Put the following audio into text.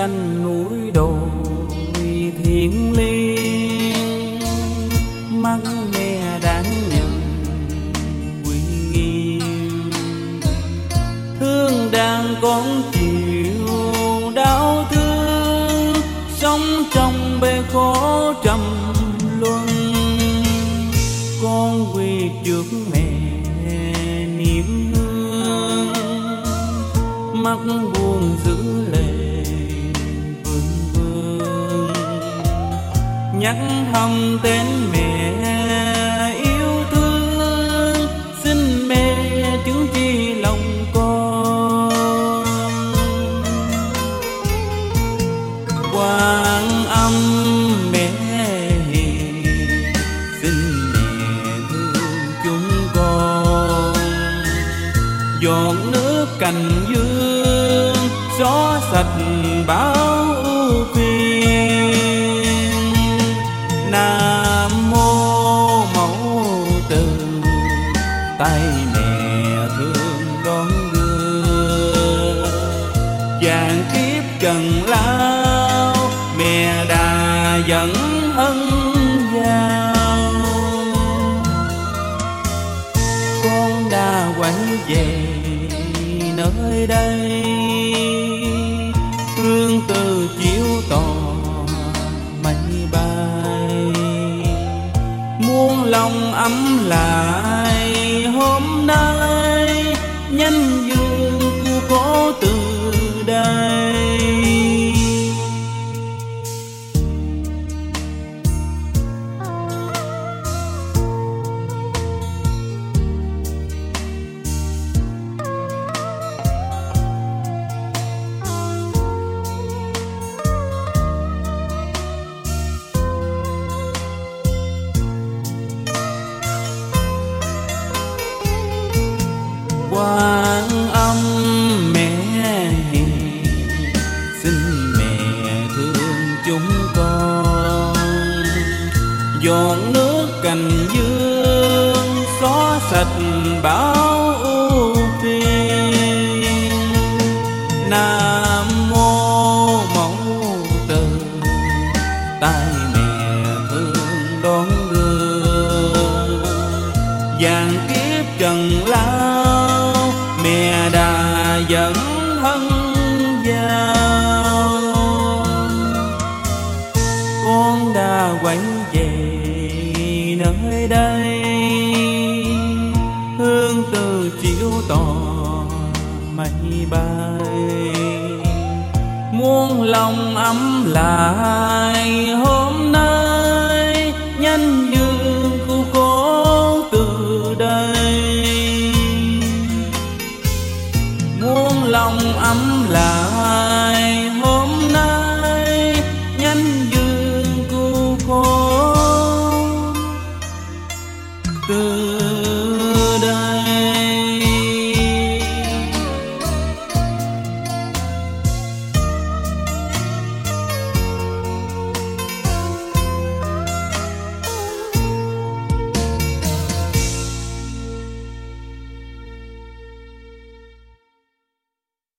tranh núi đồi thiêng liêng, mắt mẹ đáng nhận quy nghiêm. Thương đàn con chịu đau thương, sống trong bể khổ trầm luân. Con quỳ trước mẹ niệm hương, mắt buồn giữ lệ vương vương. Nhắc thầm tên mẹ yêu thương, xin mẹ chứng tri lòng con. Quan Âm mẹ hiền, xin mẹ thương chúng con. Giọt nước cành dương xóa sạch bão ưu phiền. Nam mô Mẫu Từ, tay mẹ thương đón đưa. Vạn kiếp trần lao, mẹ đà dẫn ân giao. Con đã quay về nơi đây, hương từ chiếu tỏ mây bay. Muôn lòng ấm lại hôm nay, nhân duyên của cố từ đây. Quan Âm mẹ hiền, xin mẹ thương chúng con. Giọt nước cành dương xóa sạch bão ưu phiền. Nam mô Mẫu Từ, tay mẹ thương đón đưa. Vạn kiếp trần lao, mẹ đà dẫn thân giao. Con đã quay về nơi đây, hương từ chiếu tỏ mây bay. Muôn lòng ấm lại hôm nay, nhân duyên của cố từ đây. Muôn lòng ấm lại